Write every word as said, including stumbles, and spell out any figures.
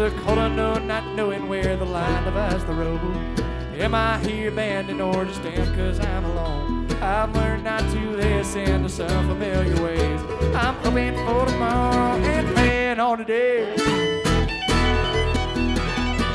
the cold unknown, not knowing where the line divides the road. Am I here abandoned or just damn cause I'm alone? I've learned not to listen to some familiar ways. I'm hoping for tomorrow and praying on today.